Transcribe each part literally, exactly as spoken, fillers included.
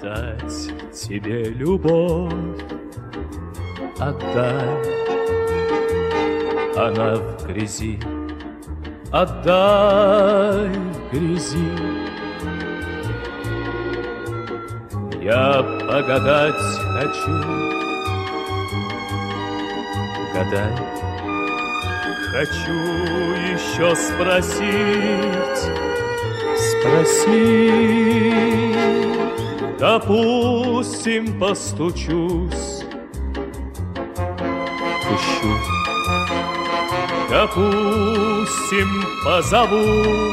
отдать тебе любовь, отдай, она в грязи, отдай в грязи. Я погадать хочу, гадай. Хочу еще спросить, спросить. Допустим, постучусь, пущу. Допустим, позову,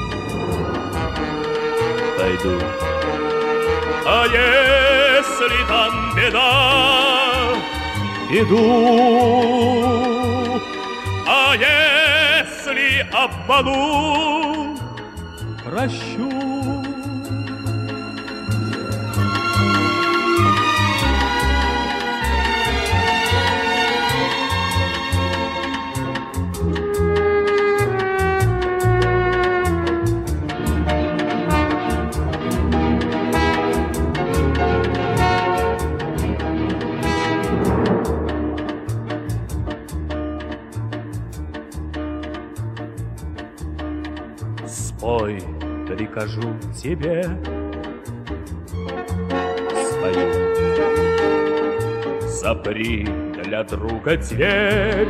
пойду. А если там беда, иду. А если обману, прощу. Спой, прикажу тебе, спою. Запри для друга дверь,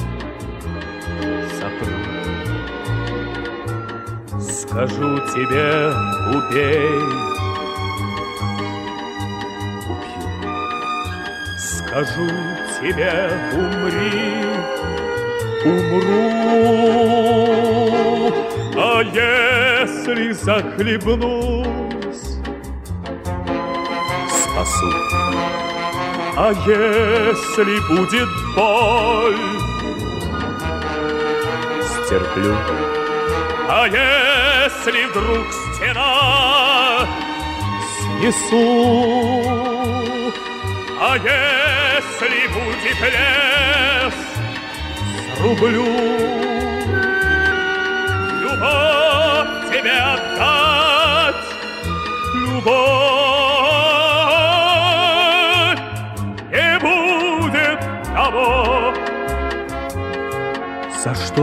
запру. Скажу тебе, убей, убью. Скажу тебе, умри, умру. А если захлебнусь, спасу. А если будет боль, стерплю. А если вдруг стена снесу, а если будет лес, срублю. Любовь тебе отдать, любовь, не будет того. За что?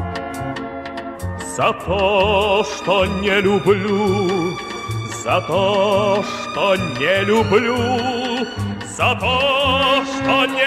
За то, что не люблю, за то, что не люблю, за то, что не